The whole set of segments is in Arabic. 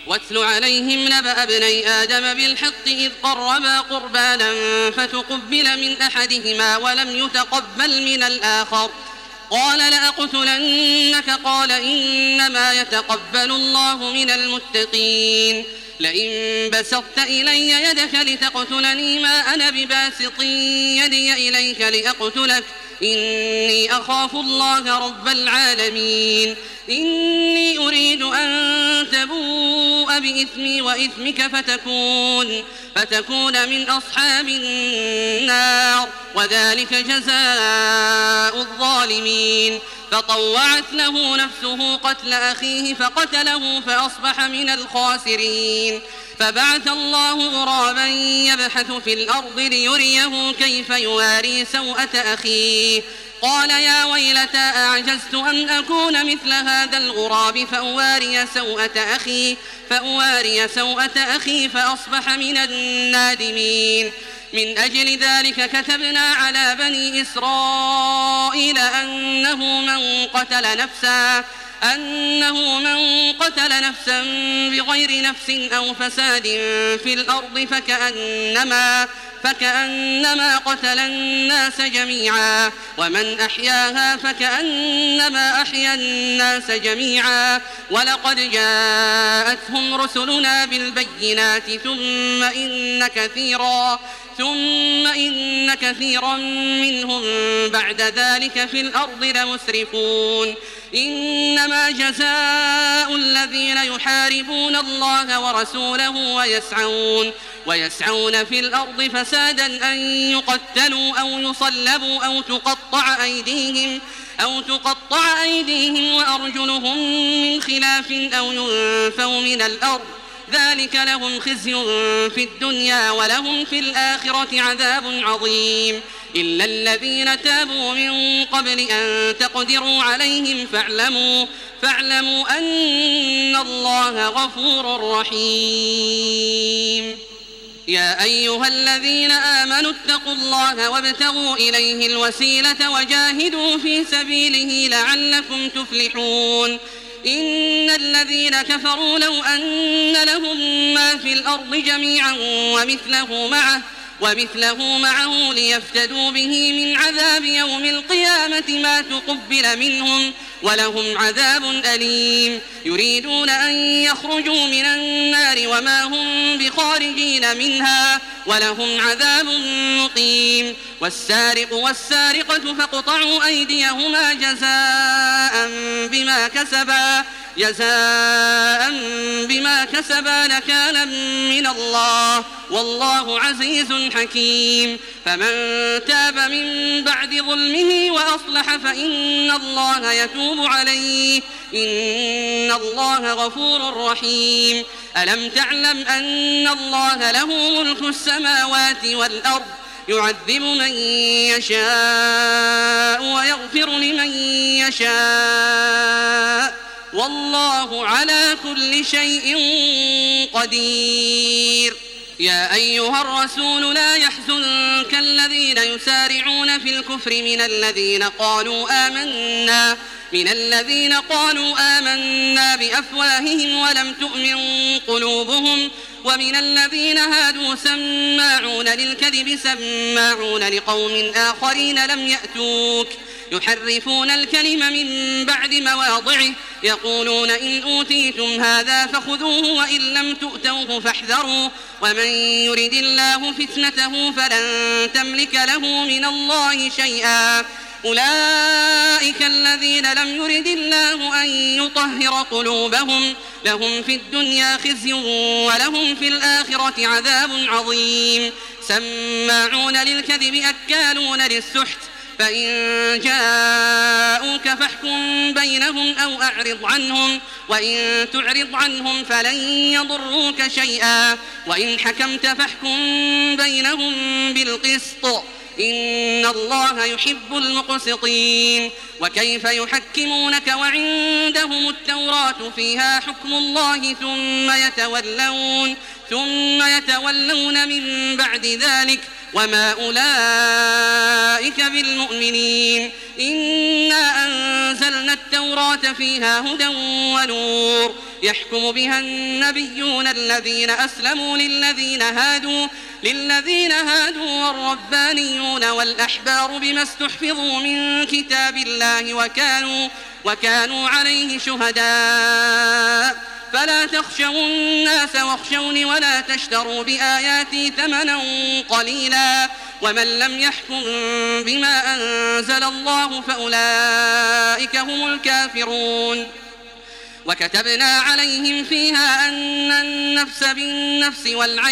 واتل عليهم نبأ ابني آدم بالحق إذ قربا قربانا فتقبل من أحدهما ولم يتقبل من الآخر قال لأقتلنك قال إنما يتقبل الله من المتقين لئن بسطت إلي يدك لتقتلني ما أنا بباسط يدي إليك لأقتلك إني أخاف الله رب العالمين إني أريد أن تبوء بإثمي وإثمك فتكون من أصحاب النار وذلك جزاء الظالمين فطوعت له نفسه قتل أخيه فقتله فأصبح من الخاسرين فبعث الله غرابا يبحث في الأرض ليريه كيف يواري سوءة أخيه قال يا ويلتى أعجزت أن أكون مثل هذا الغراب فأواري سوءة أخي فأصبح من النادمين من أجل ذلك كتبنا على بني إسرائيل أنه من قتل نفسا بغير نفس أو فساد في الأرض فكأنما قتل الناس جميعا ومن أحياها فكأنما أحيا الناس جميعا ولقد جاءتهم رسلنا بالبينات ثم إن كثيرا منهم بعد ذلك في الأرض لمسرفون إنما جزاء الذين يحاربون الله ورسوله ويسعون في الأرض فسادا أن يقتلوا أو يصلبوا أو تقطع أيديهم وأرجلهم من خلاف أو ينفوا من الأرض ذلك لهم خزي في الدنيا ولهم في الآخرة عذاب عظيم إلا الذين تابوا من قبل أن تقدروا عليهم فاعلموا أن الله غفور رحيم يا أيها الذين آمنوا اتقوا الله وابتغوا إليه الوسيلة وجاهدوا في سبيله لعلكم تفلحون إن الذين كفروا لو أن لهم ما في الأرض جميعا ومثله معه ليفتدوا به من عذاب يوم القيامة ما تقبل منهم ولهم عذاب أليم يريدون أن يخرجوا من النار وما هم بخارجين منها ولهم عذاب مقيم والسارق والسارقة فاقطعوا أيديهما جزاء بما كسبا نكالا من الله والله عزيز حكيم فمن تاب من بعد ظلمه وأصلح فإن الله يتوب عليه إن الله غفور رحيم ألم تعلم أن الله له ملك السماوات والأرض يعذب من يشاء ويغفر لمن يشاء والله على كل شيء قدير يا أيها الرسول لا يحزنك الذين يسارعون في الكفر من الذين قالوا آمنا بأفواههم ولم تؤمن قلوبهم ومن الذين هادوا سماعون للكذب سماعون لقوم آخرين لم يأتوك يحرفون الكلم من بعد مواضعه يقولون إن أوتيتم هذا فخذوه وإن لم تؤتوه فاحذروا ومن يرد الله فتنته فلن تملك له من الله شيئا أولئك الذين لم يرد الله أن يطهر قلوبهم لهم في الدنيا خزي ولهم في الآخرة عذاب عظيم سماعون للكذب أكالون للسحت فإن جاءوك فاحكم بينهم أو أعرض عنهم وإن تعرض عنهم فلن يضروك شيئا وإن حكمت فاحكم بينهم بالقسط إن الله يحب المقسطين وكيف يحكمونك وعندهم التوراة فيها حكم الله ثم يتولون من بعد ذلك وما أولئك بالمؤمنين إنا أنزلنا التوراة فيها هدى ونور يحكم بها النبيون الذين أسلموا للذين هادوا والربانيون والأحبار بما استحفظوا من كتاب الله وكانوا عليه شهداء فلا تخشوا الناس واخشوني ولا تشتروا بآياتي ثمنا قليلا ومن لم يحكم بما أنزل الله فأولئك هم الكافرون. وكتبنا عليهم فيها أن النفس بالنفس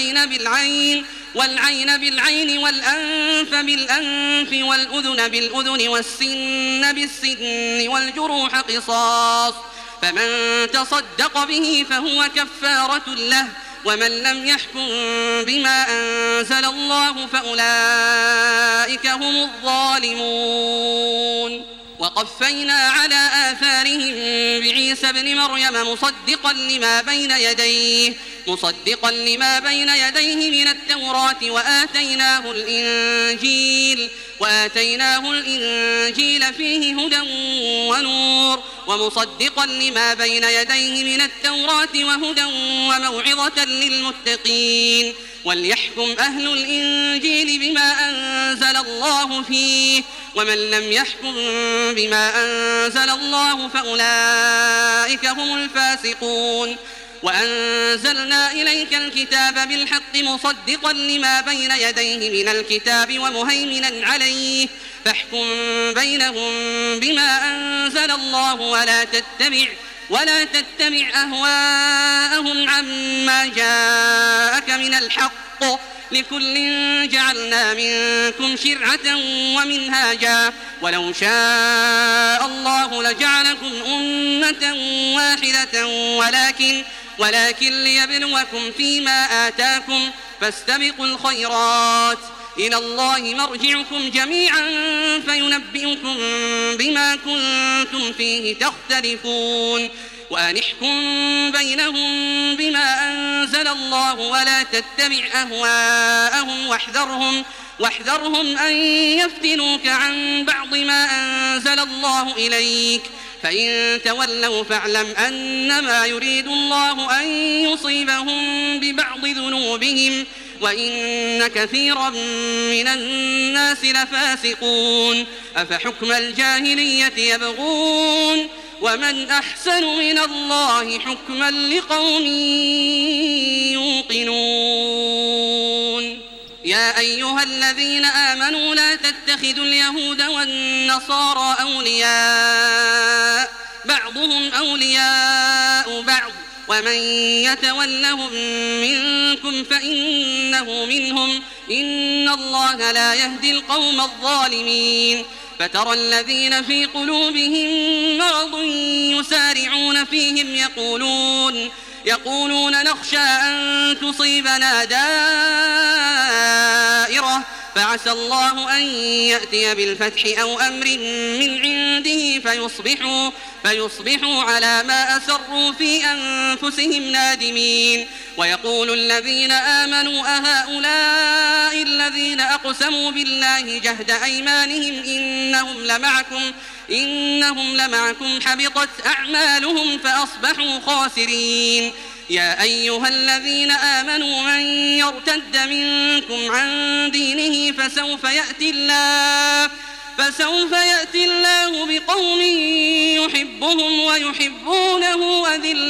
والعين بالعين والأنف بالأنف والأذن بالأذن والسن بالسن والجروح قصاص فمن تصدق به فهو كفارة له ومن لم يحكم بما أنزل الله فأولئك هم الظالمون. وقفينا على آثارهم بعيسى ابن مريم مصدقا لما بين يديه من التوراة وآتيناه الإنجيل فيه هدى ونور ومصدقا لما بين يديه من التوراة وهدى وموعظة للمتقين. وليحكم أهل الإنجيل بما أنزل الله فيه ومن لم يحكم بما أنزل الله فأولئك هم الفاسقون. وأنزلنا إليك الكتاب بالحق مصدقا لما بين يديه من الكتاب ومهيمنا عليه فاحكم بينهم بما أنزل الله ولا تتبع أهواءهم عما جاءك من الحق لكل جعلنا منكم شرعة ومنهاجا ولو شاء الله لجعلكم أمة واحدة ولكن ليبلوكم فيما آتاكم فاستبقوا الخيرات إلى الله مرجعكم جميعا فينبئكم بما كنتم فيه تختلفون. وأن احكم بينهم بما أنزل الله ولا تتبع أهواءهم واحذرهم أن يفتنوك عن بعض ما أنزل الله إليك فإن تولوا فاعلم أنما يريد الله أن يصيبهم ببعض ذنوبهم وإن كثيرا من الناس لفاسقون. أفحكم الجاهلية يبغون ومن أحسن من الله حكما لقوم يوقنون. يا أيها الذين آمنوا لا تتخذوا اليهود والنصارى أولياء بعضهم أولياء بعض ومن يتولهم منكم فإنه منهم إن الله لا يهدي القوم الظالمين. فترى الذين في قلوبهم مرض يسارعون فيهم يقولون نخشى أن تصيبنا دائرة فعسى الله أن يأتي بالفتح أو أمر من عنده فيصبحوا على ما أسروا في أنفسهم نادمين. ويقول الذين آمنوا أهؤلاء الذين أقسموا بالله جهد أيمانهم إنهم لمعكم حبطت أعمالهم فأصبحوا خاسرين. يا أيها الذين آمنوا من يرتد منكم عن دينه فسوف يأتي الله بقوم يحبهم ويحبونه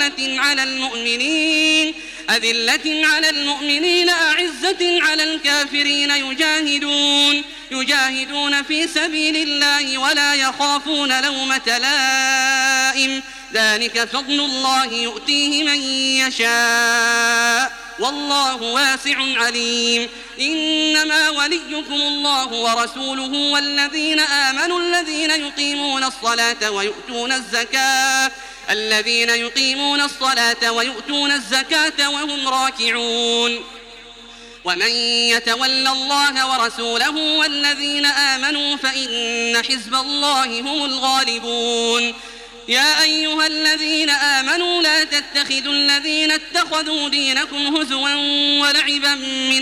أذلة على المؤمنين أعزة على الكافرين يجاهدون في سبيل الله ولا يخافون لومة لائم ذلك فضل الله يؤتيه من يشاء والله واسع عليم. إنما وليكم الله ورسوله والذين آمنوا الذين يقيمون الصلاة ويؤتون الزكاة وهم راكعون. ومن يتول الله ورسوله والذين آمنوا فإن حزب الله هم الغالبون. يا أيها الذين آمنوا لا تتخذوا الذين اتخذوا دينكم هزوا ولعبا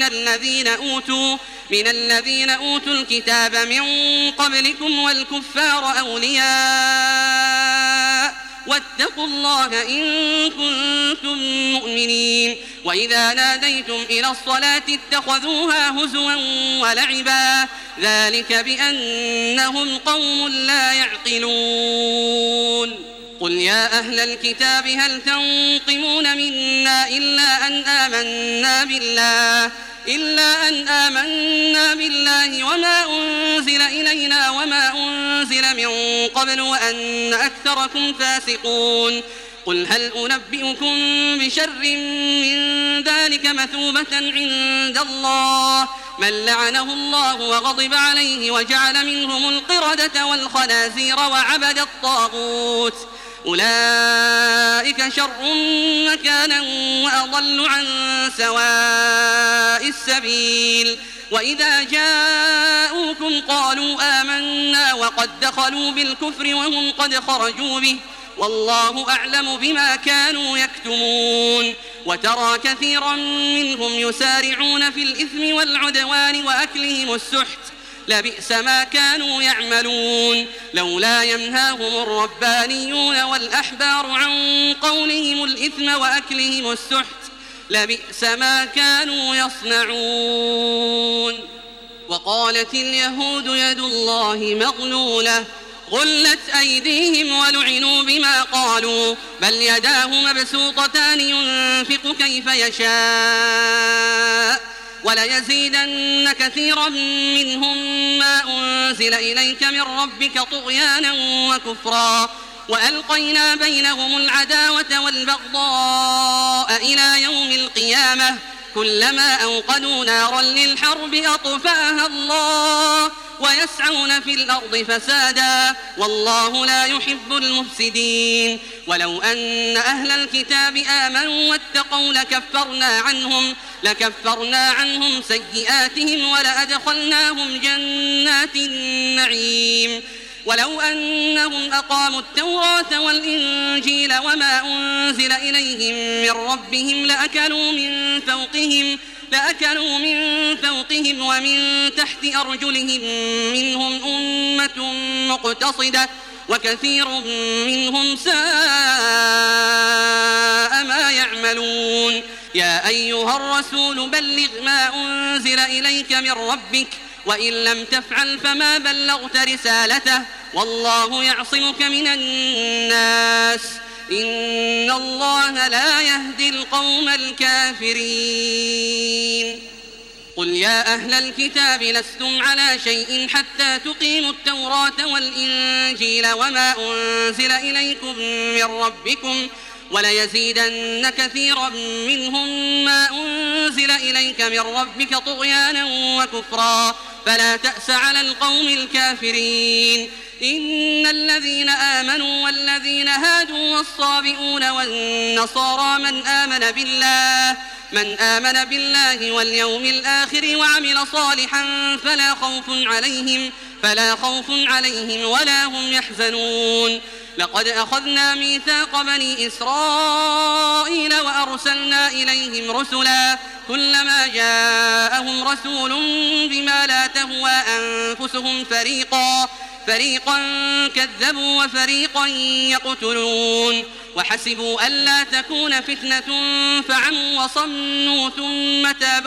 من الذين أوتوا الكتاب من قبلكم والكفار أولياء واتقوا الله إن كنتم مؤمنين وإذا ناديتم إلى الصلاة اتخذوها هزوا ولعبا ذلك بأنهم قوم لا يعقلون قل يا أهل الكتاب هل تنقمون منا إلا أن آمنا بالله وما أنزل إلينا وما أنزل من قبل وأن أكثركم فاسقون قل هل أنبئكم بشر من ذلك مثوبة عند الله من لعنه الله وغضب عليه وجعل منهم القردة والخنازير وعبد الطاغوت أولئك شر مكانا وأضل عن سواء السبيل وإذا جاءوكم قالوا آمنا وقد دخلوا بالكفر وهم قد خرجوا به والله أعلم بما كانوا يكتمون وترى كثيرا منهم يسارعون في الإثم والعدوان وأكلهم السحت لبئس ما كانوا يعملون لولا ينهاهم الربانيون والأحبار عن قولهم الإثم وأكلهم السحت لبئس ما كانوا يصنعون وقالت اليهود يد الله مغلولة غلت أيديهم ولعنوا بما قالوا بل يداه مبسوطتان ينفق كيف يشاء وليزيدن كثيرا منهم ما أنزل إليك من ربك طغيانا وكفرا وألقينا بينهم العداوة والبغضاء إلى يوم القيامة كلما أوقدوا نارا للحرب أطفأها الله ويسعون في الأرض فسادا والله لا يحب المفسدين ولو أن أهل الكتاب آمنوا واتقوا لكفرنا عنهم سيئاتهم ولأدخلناهم جنات النعيم ولو أنهم أقاموا التوراة والإنجيل وما أنزل إليهم من ربهم لأكلوا من فوقهم ومن تحت أرجلهم منهم أمة مقتصدة وكثير منهم ساء ما يعملون يا أيها الرسول بلغ ما أنزل إليك من ربك وإن لم تفعل فما بلغت رسالته والله يعصمك من الناس إن الله لا يهدي القوم الكافرين قل يا أهل الكتاب لستم على شيء حتى تقيموا التوراة والإنجيل وما أنزل إليكم من ربكم وليزيدن كثيرا منهم ما أنزل إليك من ربك طغيانا وكفرا فلا تأس على القوم الكافرين إن الذين آمنوا والذين هادوا والصابئون والنصارى من آمن بالله واليوم الآخر وعمل صالحا فلا خوف عليهم ولا هم يحزنون لقد أخذنا ميثاق بني إسرائيل وأرسلنا إليهم رسلا كلما جاءهم رسول بما لا تهوى أنفسهم فريقا كذبوا وفريقا يقتلون وحسبوا ألا تكون فتنة فعموا وصموا ثم تاب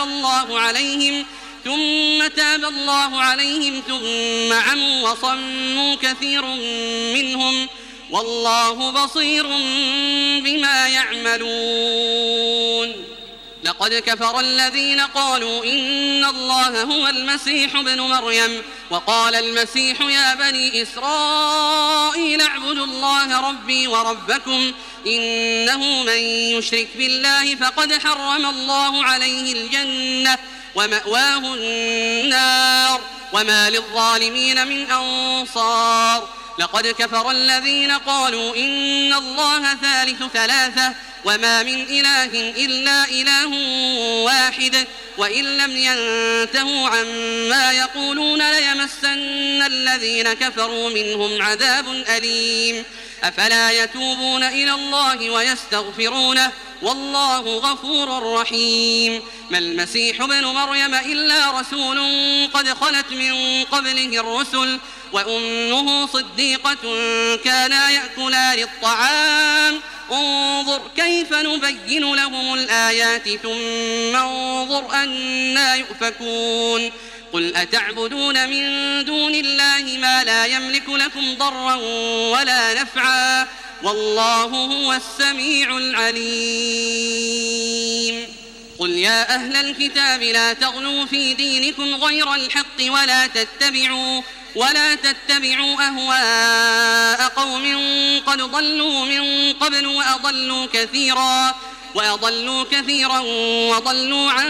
الله عليهم ثم عموا وصموا كثير منهم والله بصير بما يعملون لقد كفر الذين قالوا إن الله هو المسيح ابن مريم وقال المسيح يا بني إسرائيل اعبدوا الله ربي وربكم إنه من يشرك بالله فقد حرم الله عليه الجنة ومأواه النار وما للظالمين من أنصار لقد كفر الذين قالوا إن الله ثالث ثلاثة وما من إله إلا إله واحد وإن لم ينتهوا عما يقولون ليمسن الذين كفروا منهم عذاب أليم أفلا يتوبون إلى الله ويستغفرونه والله غفور رحيم ما المسيح ابن مريم إلا رسول قد خلت من قبله الرسل وأمه صديقة كانا يأكلان الطعام انظر كيف نبين لهم الآيات ثم انظر أنا يؤفكون قل أتعبدون من دون الله ما لا يملك لكم ضرا ولا نفعا والله هو السميع العليم قل يا أهل الكتاب لا تغلوا في دينكم غير الحق ولا تتبعوا أهواء قوم قد ضلوا من قبل وأضلوا كثيرا وضلوا عن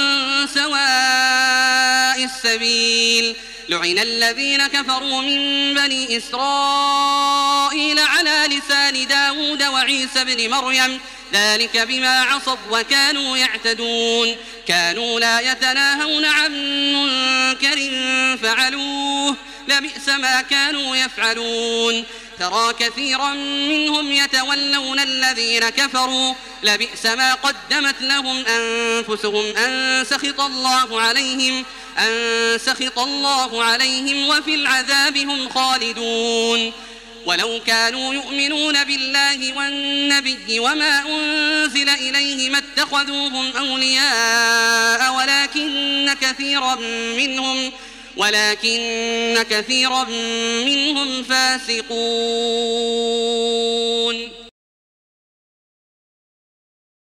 سواء السبيل لعن الذين كفروا من بني إسرائيل على لسان داود وعيسى بن مريم ذلك بما عصوا وكانوا يعتدون كانوا لا يتناهون عن منكر فعلوه لبئس ما كانوا يفعلون ترى كثيرا منهم يتولون الذين كفروا لبئس ما قدمت لهم أنفسهم أن سخط الله عليهم وفي العذاب هم خالدون ولو كانوا يؤمنون بالله والنبي وما أنزل إليه ما اتخذوهم أولياء ولكن كثيرا منهم فاسقون